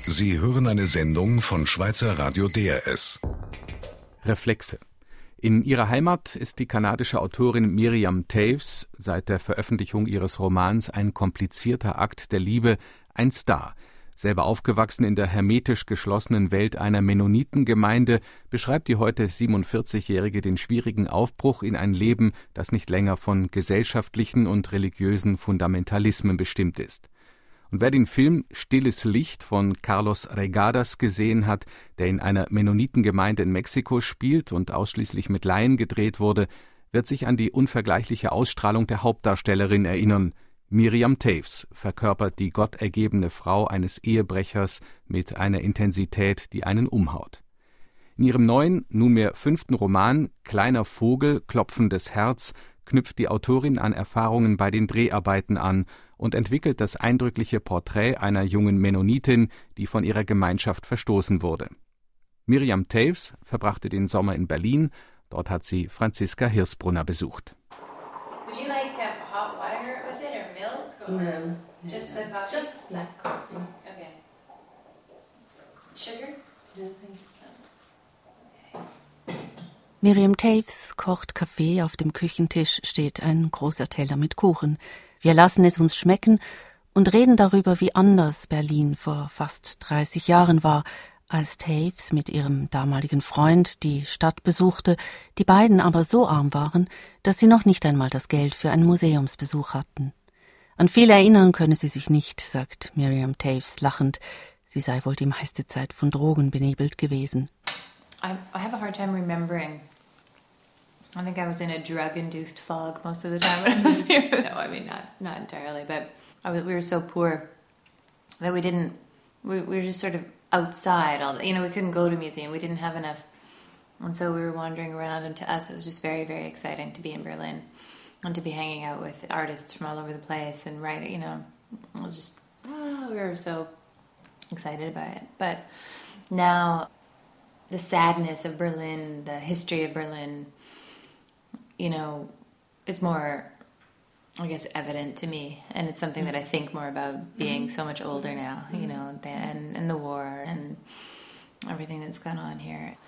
Sie hören eine Sendung von Schweizer Radio DRS. Reflexe. In ihrer Heimat ist die kanadische Autorin Miriam Toews seit der Veröffentlichung ihres Romans Ein komplizierter Akt der Liebe ein Star. Selber aufgewachsen in der hermetisch geschlossenen Welt einer Mennonitengemeinde, beschreibt die heute 47-Jährige den schwierigen Aufbruch in ein Leben, das nicht länger von gesellschaftlichen und religiösen Fundamentalismen bestimmt ist. Und wer den Film Stilles Licht von Carlos Regadas gesehen hat, der in einer Mennonitengemeinde in Mexiko spielt und ausschließlich mit Laien gedreht wurde, wird sich an die unvergleichliche Ausstrahlung der Hauptdarstellerin erinnern. Miriam Toews verkörpert die gottergebene Frau eines Ehebrechers mit einer Intensität, die einen umhaut. In ihrem neuen, nunmehr 5. Roman Kleiner Vogel, klopfendes Herz knüpft die Autorin an Erfahrungen bei den Dreharbeiten an und entwickelt das eindrückliche Porträt einer jungen Mennonitin, die von ihrer Gemeinschaft verstoßen wurde. Miriam Toews verbrachte den Sommer in Berlin, dort hat sie Franziska Hirsbrunner besucht. Would you like hot water with it or milk? Or No. Just the coffee? Just black coffee. Okay. Sugar? No, thank you. Miriam Toews kocht Kaffee, auf dem Küchentisch steht ein großer Teller mit Kuchen. Wir lassen es uns schmecken und reden darüber, wie anders Berlin vor fast 30 Jahren war, als Toews mit ihrem damaligen Freund die Stadt besuchte, die beiden aber so arm waren, dass sie noch nicht einmal das Geld für einen Museumsbesuch hatten. An viel erinnern könne sie sich nicht, sagt Miriam Toews lachend. Sie sei wohl die meiste Zeit von Drogen benebelt gewesen. I have a hard time remembering. I think I was in a drug-induced fog most of the time when I was here. No, I mean, not entirely, but we were so poor that we were just sort of outside. We couldn't go to a museum. We didn't have enough. And so we were wandering around, and to us it was just very, very exciting to be in Berlin and to be hanging out with artists from all over the place and writing, it was just, we were so excited by it. But now the sadness of Berlin, the history of Berlin, is more, I guess, evident to me. And it's something that I think more about being so much older now, and the war and everything that's gone on here.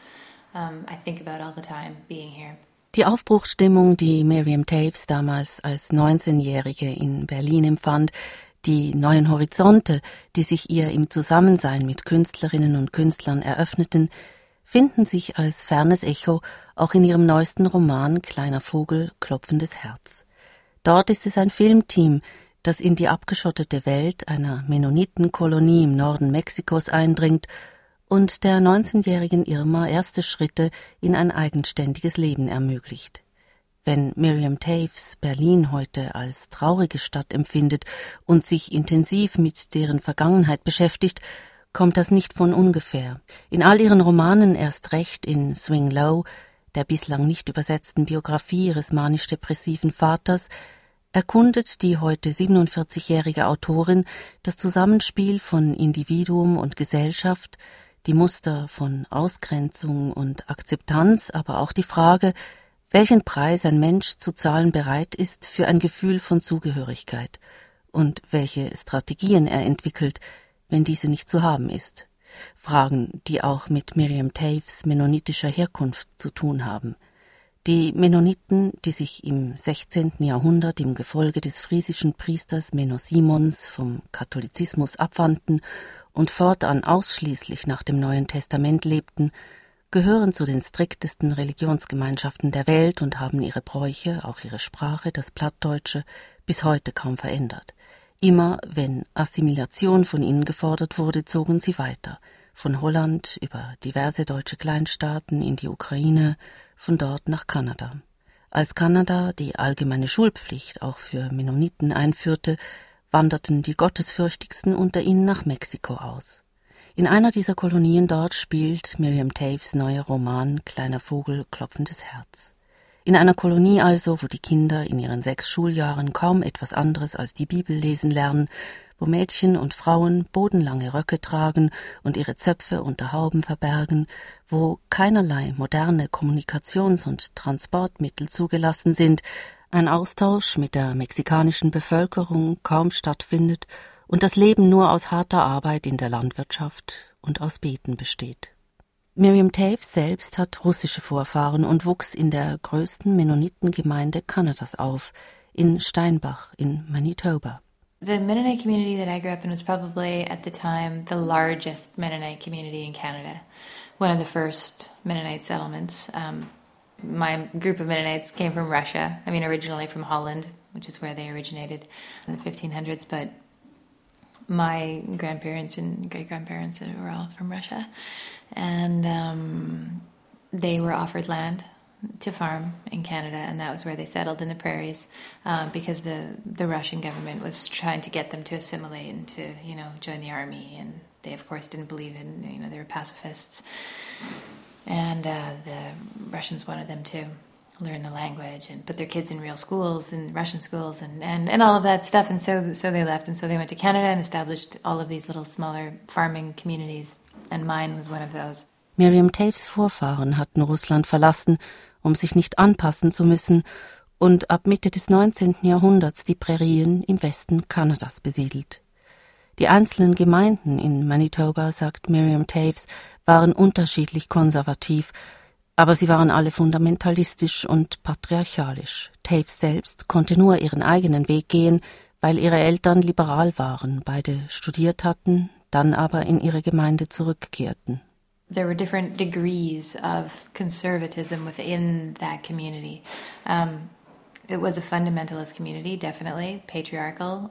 I think about all the time being here. Die Aufbruchsstimmung, die Miriam Toews damals als 19-Jährige in Berlin empfand, die neuen Horizonte, die sich ihr im Zusammensein mit Künstlerinnen und Künstlern eröffneten, finden sich als fernes Echo auch in ihrem neuesten Roman Kleiner Vogel, klopfendes Herz. Dort ist es ein Filmteam, das in die abgeschottete Welt einer Mennonitenkolonie im Norden Mexikos eindringt und der 19-jährigen Irma erste Schritte in ein eigenständiges Leben ermöglicht. Wenn Miriam Toews Berlin heute als traurige Stadt empfindet und sich intensiv mit deren Vergangenheit beschäftigt, kommt das nicht von ungefähr. In all ihren Romanen, erst recht in Swing Low, der bislang nicht übersetzten Biografie ihres manisch-depressiven Vaters, erkundet die heute 47-jährige Autorin das Zusammenspiel von Individuum und Gesellschaft, die Muster von Ausgrenzung und Akzeptanz, aber auch die Frage, welchen Preis ein Mensch zu zahlen bereit ist für ein Gefühl von Zugehörigkeit und welche Strategien er entwickelt, wenn diese nicht zu haben ist. Fragen, die auch mit Miriam Toews mennonitischer Herkunft zu tun haben. Die Mennoniten, die sich im 16. Jahrhundert im Gefolge des friesischen Priesters Menno Simons vom Katholizismus abwandten und fortan ausschließlich nach dem Neuen Testament lebten, gehören zu den striktesten Religionsgemeinschaften der Welt und haben ihre Bräuche, auch ihre Sprache, das Plattdeutsche, bis heute kaum verändert. Immer, wenn Assimilation von ihnen gefordert wurde, zogen sie weiter. Von Holland über diverse deutsche Kleinstaaten in die Ukraine, von dort nach Kanada. Als Kanada die allgemeine Schulpflicht auch für Mennoniten einführte, wanderten die Gottesfürchtigsten unter ihnen nach Mexiko aus. In einer dieser Kolonien dort spielt Miriam Toews neuer Roman Kleiner Vogel, klopfendes Herz. In einer Kolonie also, wo die Kinder in ihren 6 Schuljahren kaum etwas anderes als die Bibel lesen lernen, wo Mädchen und Frauen bodenlange Röcke tragen und ihre Zöpfe unter Hauben verbergen, wo keinerlei moderne Kommunikations- und Transportmittel zugelassen sind, ein Austausch mit der mexikanischen Bevölkerung kaum stattfindet und das Leben nur aus harter Arbeit in der Landwirtschaft und aus Beten besteht. Miriam Toews selbst hat russische Vorfahren und wuchs in der größten Mennonitengemeinde Kanadas auf, in Steinbach in Manitoba. The Mennonite community that I grew up in was probably, at the time, the largest Mennonite community in Canada. One of the first Mennonite settlements. My group of Mennonites came from Russia. I mean, originally from Holland, which is where they originated in the 1500s, but my grandparents and great-grandparents were all from Russia. And they were offered land to farm in Canada, and that was where they settled in the prairies, because the Russian government was trying to get them to assimilate and to, join the army, and they of course didn't believe in, they were pacifists, and the Russians wanted them to learn the language and put their kids in real schools, in Russian schools, and all of that stuff, and so they left, and so they went to Canada and established all of these little smaller farming communities, and mine was one of those. Miriam Toews' Vorfahren hatten Russland verlassen, um sich nicht anpassen zu müssen, und ab Mitte des 19. Jahrhunderts die Prairien im Westen Kanadas besiedelt. Die einzelnen Gemeinden in Manitoba, sagt Miriam Toews, waren unterschiedlich konservativ, aber sie waren alle fundamentalistisch und patriarchalisch. Toews selbst konnte nur ihren eigenen Weg gehen, weil ihre Eltern liberal waren, beide studiert hatten, dann aber in ihre Gemeinde zurückkehrten. There were different degrees of conservatism within that community. It was a fundamentalist community, definitely, patriarchal,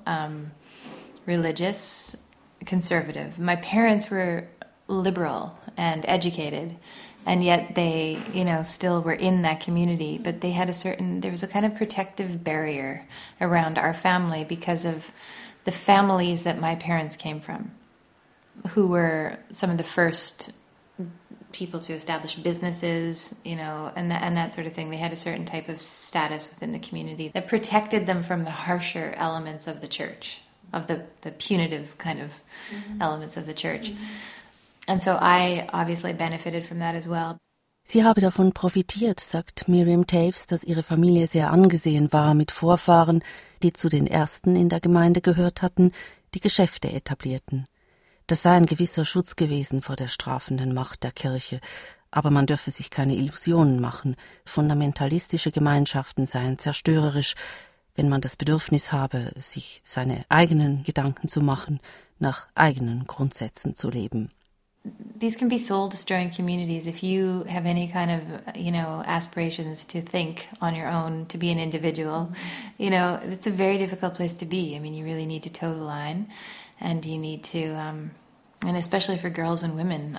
religious, conservative. My parents were liberal and educated, and yet they, still were in that community, but they had there was a kind of protective barrier around our family because of the families that my parents came from, who were some of the first people to establish businesses, and that sort of thing. They had a certain type of status within the community that protected them from the harsher elements of the church, of the punitive kind of elements of the church. And so I obviously benefited from that as well. Sie habe davon profitiert, sagt Miriam Toews, dass ihre Familie sehr angesehen war mit Vorfahren, die zu den ersten in der Gemeinde gehört hatten, die Geschäfte etablierten. Das sei ein gewisser Schutz gewesen vor der strafenden Macht der Kirche, aber man dürfe sich keine Illusionen machen. Fundamentalistische Gemeinschaften seien zerstörerisch, wenn man das Bedürfnis habe, sich seine eigenen Gedanken zu machen, nach eigenen Grundsätzen zu leben. These can be soul-destroying communities if you have any kind of, aspirations to think on your own, to be an individual. It's a very difficult place to be. I mean, you really need to toe the line. And you need to, and especially for girls and women,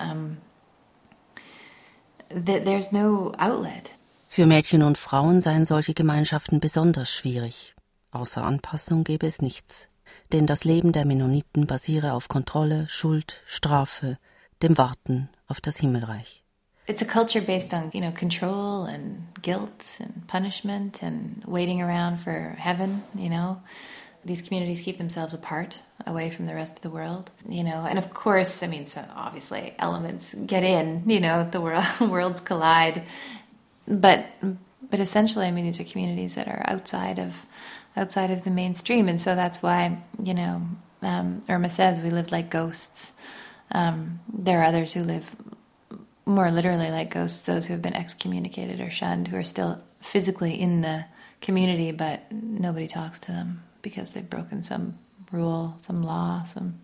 there's no outlet. Für Mädchen und Frauen seien solche Gemeinschaften besonders schwierig. Außer Anpassung gäbe es nichts. Denn das Leben der Mennoniten basiere auf Kontrolle, Schuld, Strafe, dem Warten auf das Himmelreich. It's a culture based on, control and guilt and punishment and waiting around for heaven, These communities keep themselves apart, away from the rest of the world, And of course, so obviously elements get in, the worlds collide. But essentially, these are communities that are outside of the mainstream, and so that's why, Irma says we lived like ghosts. There are others who live more literally like ghosts, those who have been excommunicated or shunned, who are still physically in the community, but nobody talks to them because they've broken some rule, some law,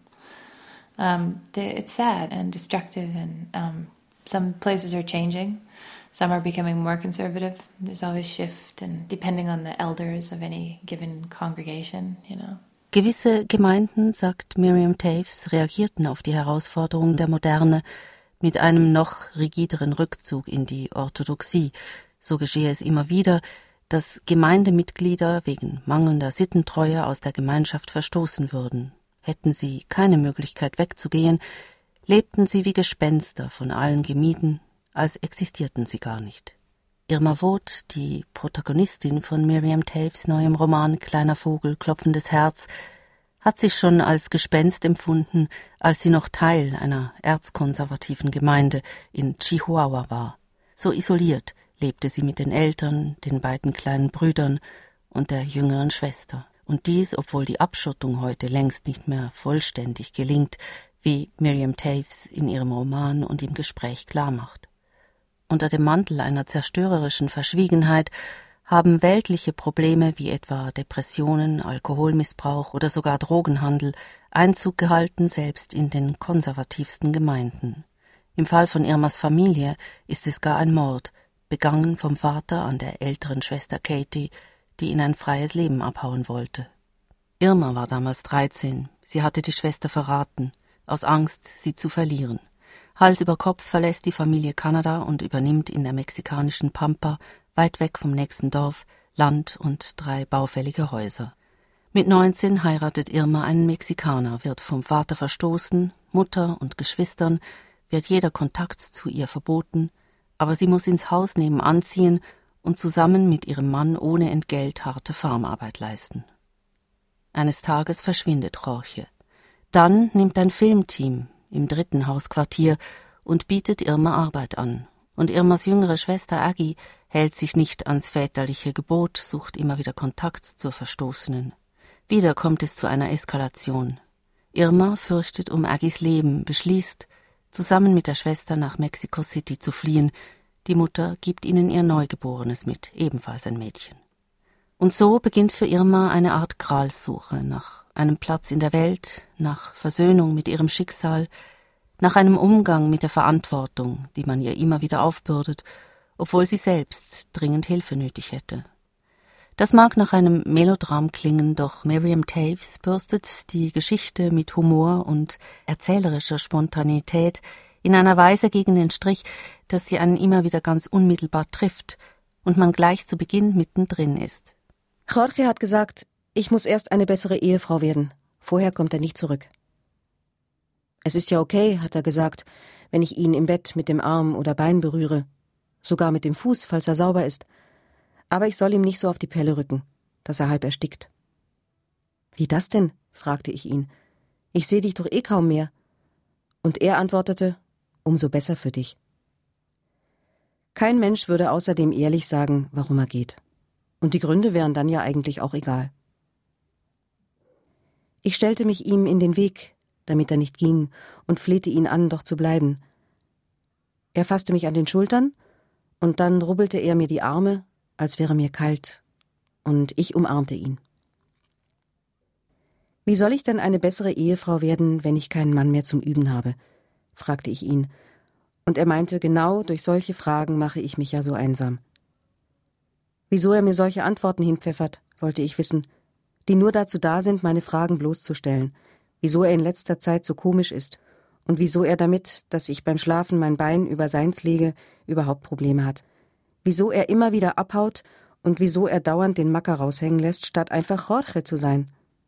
it's sad and destructive, and some places are changing. Some are becoming more conservative. There's always shift, and depending on the elders of any given congregation, Gewisse Gemeinden, sagt Miriam Toews, reagierten auf die Herausforderungen der Moderne mit einem noch rigideren Rückzug in die Orthodoxie. So geschehe es immer wieder, dass Gemeindemitglieder wegen mangelnder Sittentreue aus der Gemeinschaft verstoßen würden. Hätten sie keine Möglichkeit wegzugehen, lebten sie wie Gespenster von allen gemieden, als existierten sie gar nicht. Irma Voth, die Protagonistin von Miriam Toews' neuem Roman Kleiner Vogel, klopfendes Herz, hat sich schon als Gespenst empfunden, als sie noch Teil einer erzkonservativen Gemeinde in Chihuahua war. So isoliert lebte sie mit den Eltern, den beiden kleinen Brüdern und der jüngeren Schwester. Und dies, obwohl die Abschottung heute längst nicht mehr vollständig gelingt, wie Miriam Toews in ihrem Roman und im Gespräch klarmacht. Unter dem Mantel einer zerstörerischen Verschwiegenheit haben weltliche Probleme wie etwa Depressionen, Alkoholmissbrauch oder sogar Drogenhandel Einzug gehalten, selbst in den konservativsten Gemeinden. Im Fall von Irmas Familie ist es gar ein Mord, begangen vom Vater an der älteren Schwester Katie, die in ein freies Leben abhauen wollte. Irma war damals 13, sie hatte die Schwester verraten, aus Angst, sie zu verlieren. Hals über Kopf verlässt die Familie Kanada und übernimmt in der mexikanischen Pampa, weit weg vom nächsten Dorf, Land und 3 baufällige Häuser. Mit 19 heiratet Irma einen Mexikaner, wird vom Vater verstoßen, Mutter und Geschwistern, wird jeder Kontakt zu ihr verboten, aber sie muss ins Haus nebenan ziehen und zusammen mit ihrem Mann ohne Entgelt harte Farmarbeit leisten. Eines Tages verschwindet Jorge. Dann nimmt ein Filmteam im 3. Hausquartier und bietet Irma Arbeit an. Und Irmas jüngere Schwester Aggie hält sich nicht ans väterliche Gebot, sucht immer wieder Kontakt zur Verstoßenen. Wieder kommt es zu einer Eskalation. Irma fürchtet um Aggies Leben, beschließt, zusammen mit der Schwester nach Mexico City zu fliehen. Die Mutter gibt ihnen ihr Neugeborenes mit, ebenfalls ein Mädchen. Und so beginnt für Irma eine Art Gralssuche nach einem Platz in der Welt, nach Versöhnung mit ihrem Schicksal, nach einem Umgang mit der Verantwortung, die man ihr immer wieder aufbürdet, obwohl sie selbst dringend Hilfe nötig hätte. Das mag nach einem Melodram klingen, doch Miriam Toews bürstet die Geschichte mit Humor und erzählerischer Spontanität in einer Weise gegen den Strich, dass sie einen immer wieder ganz unmittelbar trifft und man gleich zu Beginn mittendrin ist. Jorge hat gesagt, ich muss erst eine bessere Ehefrau werden. Vorher kommt er nicht zurück. Es ist ja okay, hat er gesagt, wenn ich ihn im Bett mit dem Arm oder Bein berühre. Sogar mit dem Fuß, falls er sauber ist. Aber ich soll ihm nicht so auf die Pelle rücken, dass er halb erstickt. Wie das denn? Fragte ich ihn. Ich sehe dich doch eh kaum mehr. Und er antwortete, umso besser für dich. Kein Mensch würde außerdem ehrlich sagen, warum er geht. Und die Gründe wären dann ja eigentlich auch egal. Ich stellte mich ihm in den Weg, damit er nicht ging, und flehte ihn an, doch zu bleiben. Er fasste mich an den Schultern, und dann rubbelte er mir die Arme, als wäre mir kalt, und ich umarmte ihn. »Wie soll ich denn eine bessere Ehefrau werden, wenn ich keinen Mann mehr zum Üben habe?« fragte ich ihn, und er meinte, genau durch solche Fragen mache ich mich ja so einsam. Wieso er mir solche Antworten hinpfeffert, wollte ich wissen, die nur dazu da sind, meine Fragen bloßzustellen, wieso er in letzter Zeit so komisch ist und wieso er damit, dass ich beim Schlafen mein Bein über seins lege, überhaupt Probleme hat, wieso er immer wieder abhaut und wieso er dauernd den Macker raushängen lässt, statt einfach Jorge zu sein.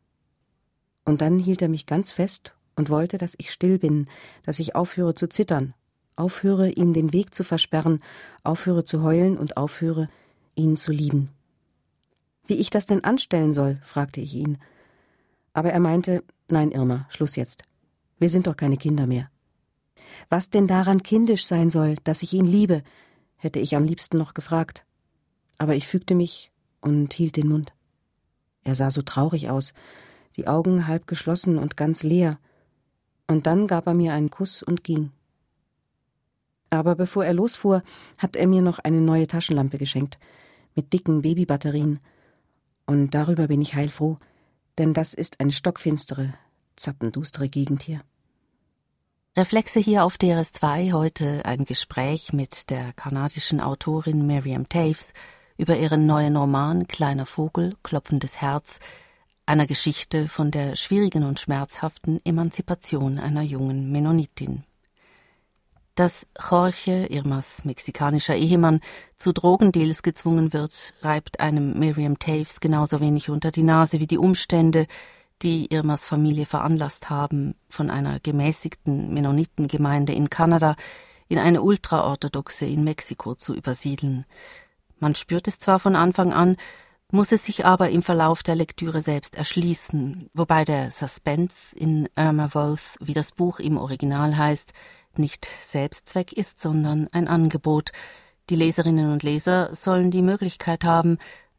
Und dann hielt er mich ganz fest und wollte, dass ich still bin, dass ich aufhöre zu zittern, aufhöre, ihm den Weg zu versperren, aufhöre zu heulen und aufhöre, ihn zu lieben. Wie ich das denn anstellen soll, fragte ich ihn. Aber er meinte, nein, Irma, Schluss jetzt. Wir sind doch keine Kinder mehr. Was denn daran kindisch sein soll, dass ich ihn liebe, hätte ich am liebsten noch gefragt. Aber ich fügte mich und hielt den Mund. Er sah so traurig aus, die Augen halb geschlossen und ganz leer. Und dann gab er mir einen Kuss und ging. Aber bevor er losfuhr, hat er mir noch eine neue Taschenlampe geschenkt, mit dicken Babybatterien. Und darüber bin ich heilfroh, denn das ist eine stockfinstere, zappendustere Gegend hier. Reflexe hier auf DRS2, heute ein Gespräch mit der kanadischen Autorin Miriam Toews über ihren neuen Roman »Kleiner Vogel, klopfendes Herz«, einer Geschichte von der schwierigen und schmerzhaften Emanzipation einer jungen Mennonitin. Dass Jorge, Irmas mexikanischer Ehemann, zu Drogendeals gezwungen wird, reibt einem Miriam Toews genauso wenig unter die Nase wie die Umstände, die Irmas Familie veranlasst haben, von einer gemäßigten Mennonitengemeinde in Kanada in eine ultraorthodoxe in Mexiko zu übersiedeln. Man spürt es zwar von Anfang an, muss es sich aber im Verlauf der Lektüre selbst erschließen, wobei der Suspense in Irma Voth, wie das Buch im Original heißt, nicht Selbstzweck ist, sondern ein Angebot. Die Leserinnen und Leser sollen die Möglichkeit haben,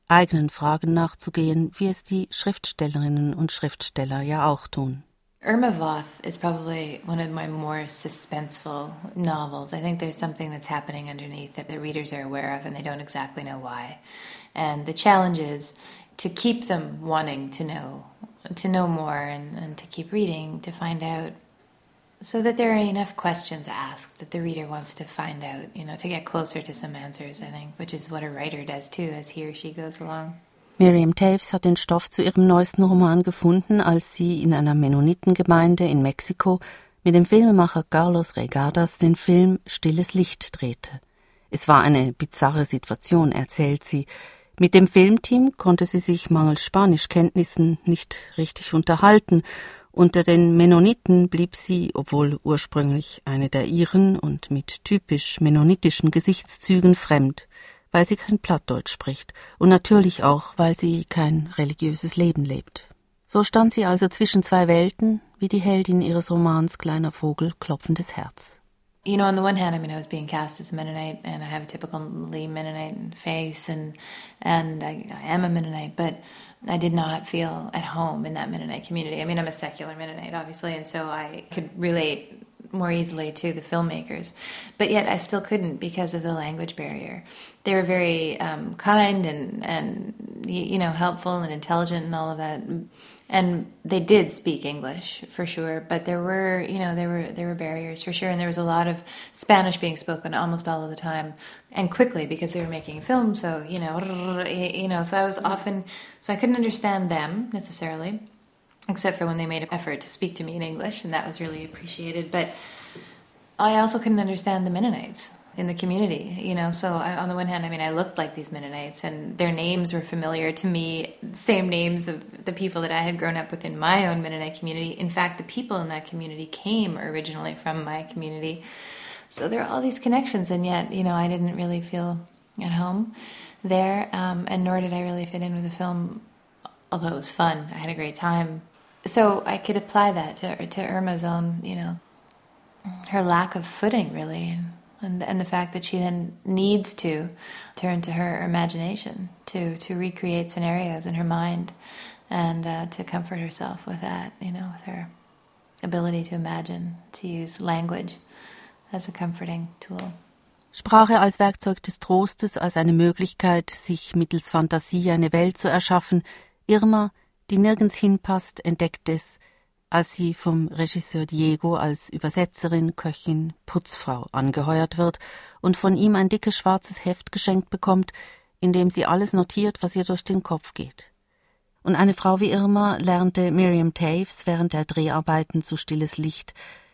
eigenen Fragen nachzugehen, wie es die Schriftstellerinnen und Schriftsteller ja auch tun. Irma Voth is probably one of my more suspenseful novels. I think there's something that's happening underneath that the readers are aware of and they don't exactly know why. And the challenge is to keep them wanting to know more and to keep reading, to find out, so that there are enough questions asked that the reader wants to find out, to get closer to some answers, I think, which is what a writer does too, as he or she goes along. Miriam Toews hat den Stoff zu ihrem neuesten Roman gefunden, als sie in einer Mennonitengemeinde in Mexiko mit dem Filmemacher Carlos Regadas den Film Stilles Licht drehte. Es war eine bizarre Situation, erzählt sie. Mit dem Filmteam konnte sie sich mangels Spanischkenntnissen nicht richtig unterhalten. Unter den Mennoniten blieb sie, obwohl ursprünglich eine der ihren und mit typisch mennonitischen Gesichtszügen, fremd, weil sie kein Plattdeutsch spricht und natürlich auch, weil sie kein religiöses Leben lebt. So stand sie also zwischen zwei Welten, wie die Heldin ihres Romans Kleiner Vogel, klopfendes Herz. On the one hand, I was being cast as a Mennonite, and I have a typically Mennonite face, and I am a Mennonite, but I did not feel at home in that Mennonite community. I'm a secular Mennonite, obviously, and so I could relate more easily to the filmmakers, but yet I still couldn't because of the language barrier. They were very kind and helpful and intelligent and all of that, and they did speak English for sure. But there were barriers for sure, and there was a lot of Spanish being spoken almost all of the time, and quickly because they were making a film. So so I couldn't understand them necessarily, except for when they made an effort to speak to me in English, and that was really appreciated. But I also couldn't understand the Mennonites in the community, So on the one hand, I looked like these Mennonites, and their names were familiar to me, same names of the people that I had grown up with in my own Mennonite community. In fact, the people in that community came originally from my community. So there are all these connections, and yet, I didn't really feel at home there, and nor did I really fit in with the film, although it was fun. I had a great time. So I could apply that to Irma's own, her lack of footing, really, and the fact that she then needs to turn to her imagination to recreate scenarios in her mind and to comfort herself with that, with her ability to imagine, to use language as a comforting tool. Sprache als Werkzeug des Trostes, als eine Möglichkeit, sich mittels Fantasie eine Welt zu erschaffen. Irma, die nirgends hinpasst, entdeckt es, als sie vom Regisseur Diego als Übersetzerin, Köchin, Putzfrau angeheuert wird und von ihm ein dickes schwarzes Heft geschenkt bekommt, in dem sie alles notiert, was ihr durch den Kopf geht. Und eine Frau wie Irma lernte Miriam Toews während der Dreharbeiten zu Stilles Licht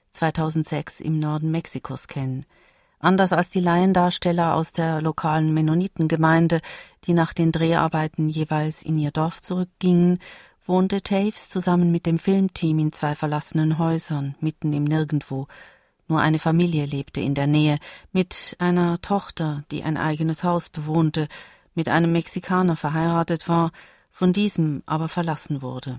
2006 im Norden Mexikos kennen. Anders als die Laiendarsteller aus der lokalen Mennonitengemeinde, die nach den Dreharbeiten jeweils in ihr Dorf zurückgingen, wohnte Toews zusammen mit dem Filmteam in 2 verlassenen Häusern, mitten im Nirgendwo. Nur eine Familie lebte in der Nähe, mit einer Tochter, die ein eigenes Haus bewohnte, mit einem Mexikaner verheiratet war, von diesem aber verlassen wurde.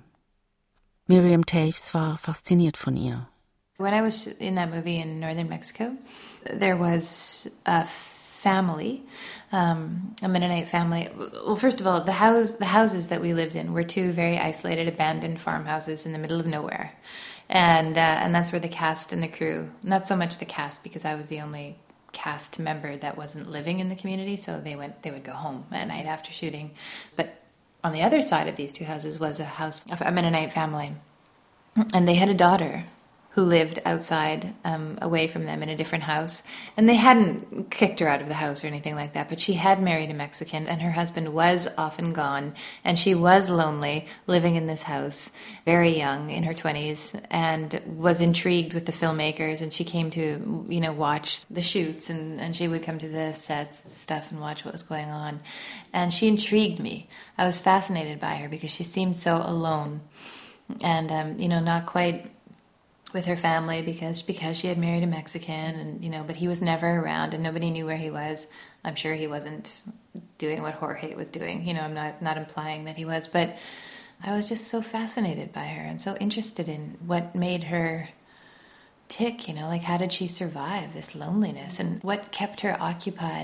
Miriam Toews war fasziniert von ihr. When I was in that movie in northern Mexico, there was a family, a Mennonite family. Well, first of all, the houses that we lived in were 2 very isolated, abandoned farmhouses in the middle of nowhere, and that's where the cast and the crew. Not so much the cast, because I was the only cast member that wasn't living in the community, so they would go home at night after shooting. But on the other side of these 2 houses was a house of a Mennonite family, and they had a daughter who lived outside, away from them in a different house. And they hadn't kicked her out of the house or anything like that, but she had married a Mexican, and her husband was often gone, and she was lonely, living in this house, very young, in her 20s, and was intrigued with the filmmakers, and she came to, watch the shoots, and she would come to the sets and stuff and watch what was going on. And she intrigued me. I was fascinated by her because she seemed so alone, and, not quite with her family because she had married a Mexican, and but he was never around and nobody knew where he was. I'm sure he wasn't doing what Jorge was doing. I'm not implying that he was, but I was just so fascinated by her and so interested in what made her tick, how did she survive this loneliness and what kept her occupied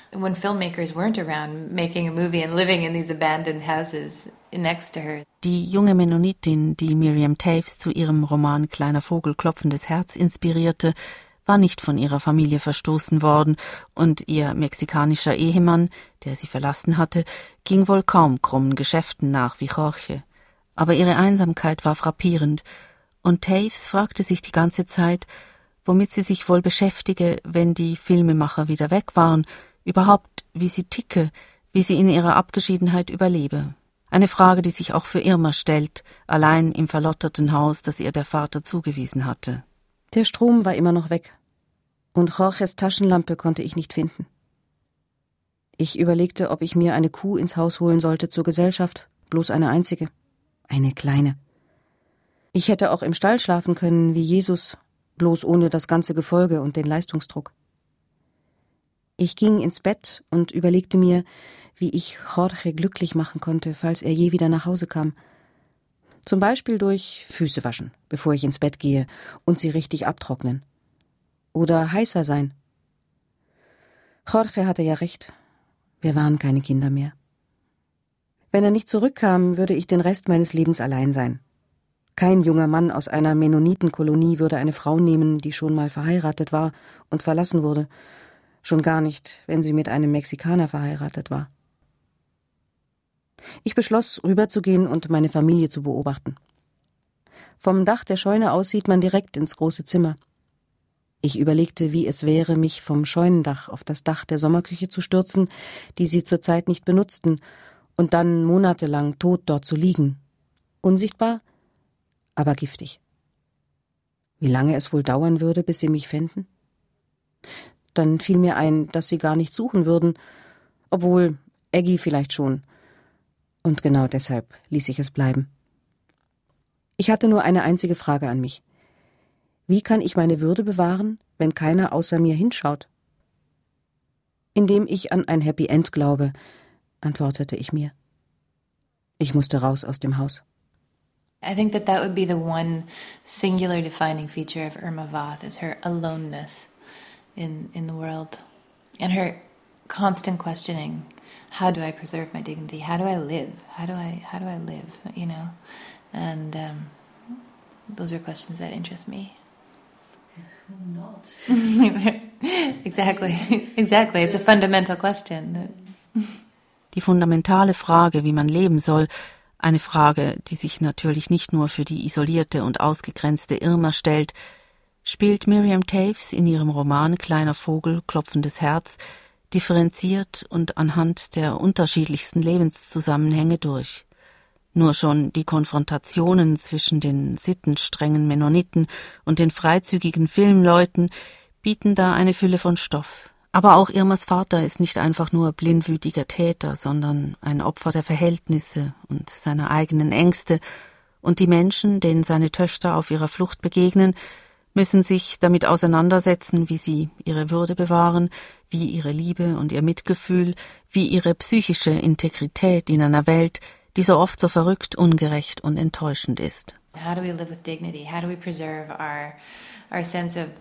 when filmmakers weren't around making a movie and living in these abandoned houses next to her. Die junge Mennonitin, die Miriam Toews zu ihrem Roman Kleiner Vogel, klopfendes Herz inspirierte, war nicht von ihrer Familie verstoßen worden, und ihr mexikanischer Ehemann, der sie verlassen hatte, ging wohl kaum krummen Geschäften nach wie Jorge. Aber ihre Einsamkeit war frappierend, und Toews fragte sich die ganze Zeit, womit sie sich wohl beschäftige, wenn die Filmemacher wieder weg waren, überhaupt wie sie ticke, wie sie in ihrer Abgeschiedenheit überlebe. Eine Frage, die sich auch für Irma stellt, allein im verlotterten Haus, das ihr der Vater zugewiesen hatte. Der Strom war immer noch weg, und Jorges Taschenlampe konnte ich nicht finden. Ich überlegte, ob ich mir eine Kuh ins Haus holen sollte zur Gesellschaft, bloß eine einzige, eine kleine. Ich hätte auch im Stall schlafen können, wie Jesus, bloß ohne das ganze Gefolge und den Leistungsdruck. Ich ging ins Bett und überlegte mir, wie ich Jorge glücklich machen konnte, falls er je wieder nach Hause kam. Zum Beispiel durch Füße waschen, bevor ich ins Bett gehe, und sie richtig abtrocknen. Oder heißer sein. Jorge hatte ja recht. Wir waren keine Kinder mehr. Wenn er nicht zurückkam, würde ich den Rest meines Lebens allein sein. Kein junger Mann aus einer Mennonitenkolonie würde eine Frau nehmen, die schon mal verheiratet war und verlassen wurde. Schon gar nicht, wenn sie mit einem Mexikaner verheiratet war. Ich beschloss, rüberzugehen und meine Familie zu beobachten. Vom Dach der Scheune aus sieht man direkt ins große Zimmer. Ich überlegte, wie es wäre, mich vom Scheunendach auf das Dach der Sommerküche zu stürzen, die sie zurzeit nicht benutzten, und dann monatelang tot dort zu liegen. Unsichtbar, aber giftig. Wie lange es wohl dauern würde, bis sie mich fänden? Dann fiel mir ein, dass sie gar nicht suchen würden, obwohl Aggie vielleicht schon. Und genau deshalb ließ ich es bleiben. Ich hatte nur eine einzige Frage an mich. Wie kann ich meine Würde bewahren, wenn keiner außer mir hinschaut? Indem ich an ein Happy End glaube, antwortete ich mir. Ich musste raus aus dem Haus. I think that would be the one singular defining feature of Irma Voth, is her aloneness in the world and her constant questioning. How do I preserve my dignity? How do I live? How do I live? You know, and those are questions that interest me. Who not? Exactly. It's a fundamental question. Die fundamentale Frage, wie man leben soll, eine Frage, die sich natürlich nicht nur für die isolierte und ausgegrenzte Irma stellt, spielt Miriam Toews in ihrem Roman Kleiner Vogel, klopfendes Herz differenziert und anhand der unterschiedlichsten Lebenszusammenhänge durch. Nur schon die Konfrontationen zwischen den sittenstrengen Mennoniten und den freizügigen Filmleuten bieten da eine Fülle von Stoff. Aber auch Irmas Vater ist nicht einfach nur blindwütiger Täter, sondern ein Opfer der Verhältnisse und seiner eigenen Ängste, und die Menschen, denen seine Töchter auf ihrer Flucht begegnen, müssen sich damit auseinandersetzen, wie sie ihre Würde bewahren, wie ihre Liebe und ihr Mitgefühl, wie ihre psychische Integrität in einer Welt, die so oft so verrückt, ungerecht und enttäuschend ist. How do we live with dignity? How do we preserve our sense of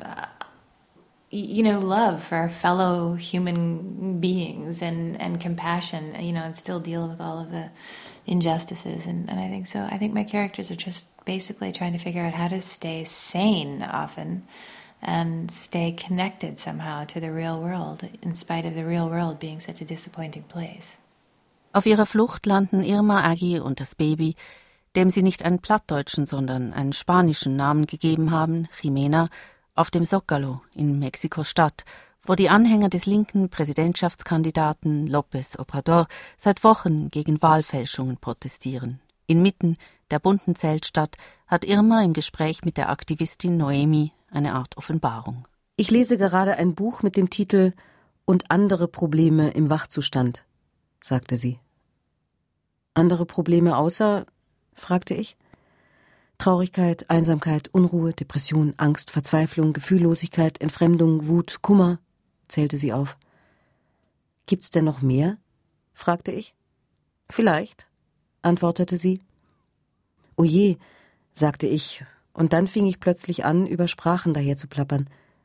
love for our fellow human beings and compassion, and still deal with all of the injustices, and I think my characters are just basically trying to figure out how to stay sane often and stay connected somehow to the real world in spite of the real world being such a disappointing place. Auf ihrer Flucht landen Irma, Aggie und das Baby, dem sie nicht einen plattdeutschen, sondern einen spanischen Namen gegeben haben, Jimena, auf dem Zócalo in Mexiko-Stadt, wo die Anhänger des linken Präsidentschaftskandidaten López Obrador seit Wochen gegen Wahlfälschungen protestieren. Inmitten der bunten Zeltstadt hat Irma im Gespräch mit der Aktivistin Noemi eine Art Offenbarung. Ich lese gerade ein Buch mit dem Titel »Und andere Probleme im Wachzustand«, sagte sie. »Andere Probleme außer?« fragte ich. »Traurigkeit, Einsamkeit, Unruhe, Depression, Angst, Verzweiflung, Gefühllosigkeit, Entfremdung, Wut, Kummer«, zählte sie auf. »Gibt's denn noch mehr?« fragte ich. »Vielleicht«, antwortete sie. »Oh je«, sagte ich, und dann fing ich plötzlich an, über Sprachen daher zu plappern.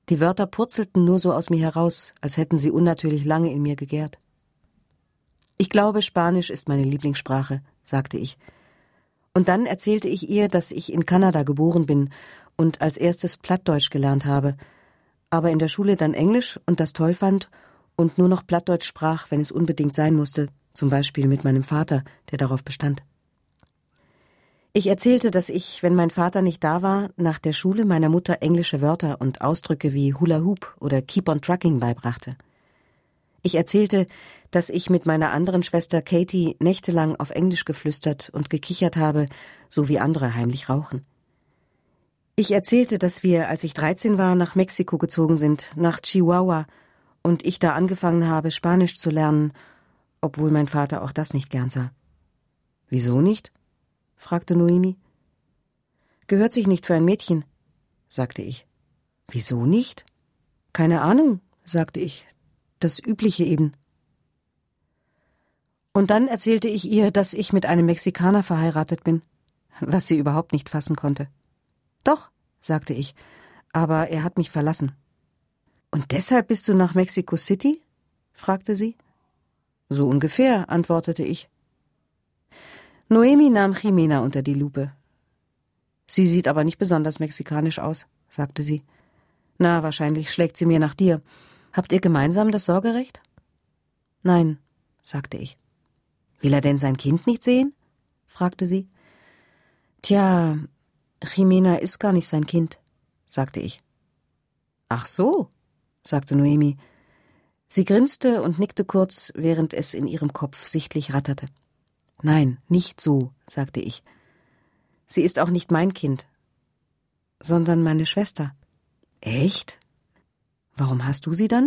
Die Wörter purzelten nur so aus mir heraus, als hätten sie unnatürlich lange in mir gegärt. »Ich glaube, Spanisch ist meine Lieblingssprache«, sagte ich. Und dann erzählte ich ihr, dass ich in Kanada geboren bin und als erstes Plattdeutsch gelernt habe, aber in der Schule dann Englisch und das toll fand und nur noch Plattdeutsch sprach, wenn es unbedingt sein musste, zum Beispiel mit meinem Vater, der darauf bestand. Ich erzählte, dass ich, wenn mein Vater nicht da war, nach der Schule meiner Mutter englische Wörter und Ausdrücke wie Hula Hoop oder Keep on Trucking beibrachte. Ich erzählte, dass ich mit meiner anderen Schwester Katie nächtelang auf Englisch geflüstert und gekichert habe, so wie andere heimlich rauchen. Ich erzählte, dass wir, als ich 13 war, nach Mexiko gezogen sind, nach Chihuahua, und ich da angefangen habe, Spanisch zu lernen, obwohl mein Vater auch das nicht gern sah. »Wieso nicht?« fragte Noemi. »Gehört sich nicht für ein Mädchen«, sagte ich. »Wieso nicht?« »Keine Ahnung«, sagte ich. »Das Übliche eben.« Und dann erzählte ich ihr, dass ich mit einem Mexikaner verheiratet bin, was sie überhaupt nicht fassen konnte. »Doch«, sagte ich, »aber er hat mich verlassen.« »Und deshalb bist du nach Mexico City?« fragte sie. »So ungefähr«, antwortete ich. Noemi nahm Jimena unter die Lupe. »Sie sieht aber nicht besonders mexikanisch aus«, sagte sie. »Na, wahrscheinlich schlägt sie mir nach dir. Habt ihr gemeinsam das Sorgerecht?« »Nein«, sagte ich. »Will er denn sein Kind nicht sehen?« fragte sie. »Tja, Jimena ist gar nicht sein Kind«, sagte ich. »Ach so«, sagte Noemi. Sie grinste und nickte kurz, während es in ihrem Kopf sichtlich ratterte. »Nein, nicht so«, sagte ich. »Sie ist auch nicht mein Kind, sondern meine Schwester.« »Echt? Warum hast du sie dann?«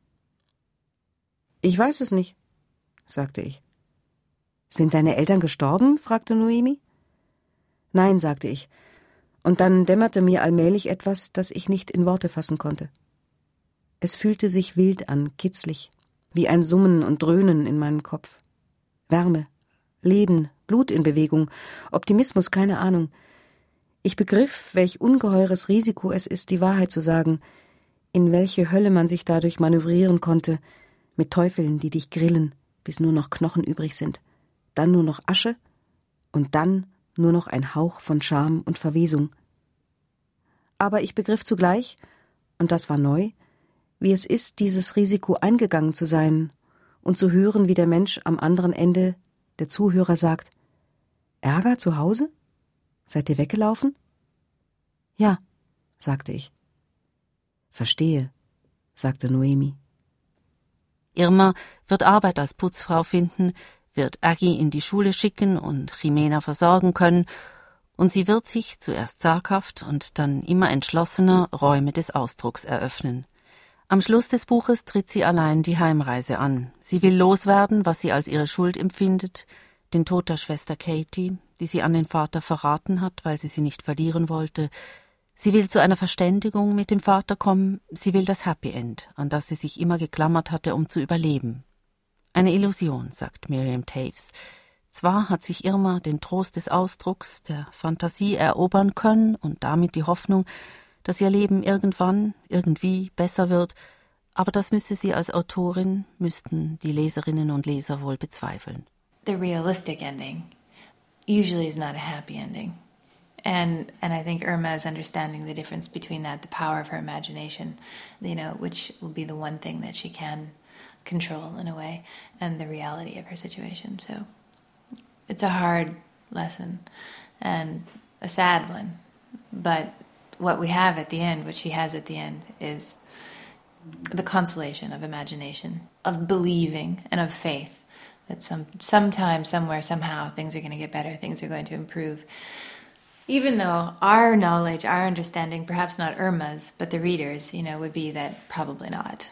»Ich weiß es nicht«, sagte ich. »Sind deine Eltern gestorben?« fragte Noemi. »Nein«, sagte ich, und dann dämmerte mir allmählich etwas, das ich nicht in Worte fassen konnte. Es fühlte sich wild an, kitzlig, wie ein Summen und Dröhnen in meinem Kopf. Wärme, Leben, Blut in Bewegung, Optimismus, keine Ahnung. Ich begriff, welch ungeheures Risiko es ist, die Wahrheit zu sagen, in welche Hölle man sich dadurch manövrieren konnte, mit Teufeln, die dich grillen, bis nur noch Knochen übrig sind, dann nur noch Asche und dann nur noch ein Hauch von Scham und Verwesung. Aber ich begriff zugleich, und das war neu, wie es ist, dieses Risiko eingegangen zu sein und zu hören, wie der Mensch am anderen Ende, der Zuhörer, sagt: »Ärger zu Hause? Seid ihr weggelaufen?« »Ja«, sagte ich. »Verstehe«, sagte Noemi. Irma wird Arbeit als Putzfrau finden, wird Aggie in die Schule schicken und Jimena versorgen können, und sie wird sich zuerst zaghaft und dann immer entschlossener Räume des Ausdrucks eröffnen. Am Schluss des Buches tritt sie allein die Heimreise an. Sie will loswerden, was sie als ihre Schuld empfindet, den Tod der Schwester Katie, die sie an den Vater verraten hat, weil sie nicht verlieren wollte. Sie will zu einer Verständigung mit dem Vater kommen, sie will das Happy End, an das sie sich immer geklammert hatte, um zu überleben. Eine Illusion, sagt Miriam Toews. Zwar hat sich Irma den Trost des Ausdrucks, der Fantasie erobern können und damit die Hoffnung, dass ihr Leben irgendwann, irgendwie besser wird, aber das müsse sie als Autorin, müssten die Leserinnen und Leser wohl bezweifeln. The realistic ending usually is not a happy ending. And I think Irma is understanding the difference between that, the power of her imagination, which will be the one thing that she can control in a way, and the reality of her situation. So it's a hard lesson and a sad one, but what we have at the end, what she has at the end, is the consolation of imagination, of believing and of faith that sometime, somewhere, somehow, things are going to get better, things are going to improve. Even though our knowledge, our understanding, perhaps not Irma's, but the readers, would be that probably not.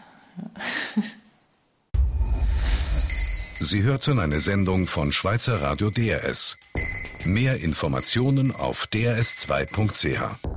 Sie hörten eine Sendung von Schweizer Radio DRS. Mehr Informationen auf drs2.ch.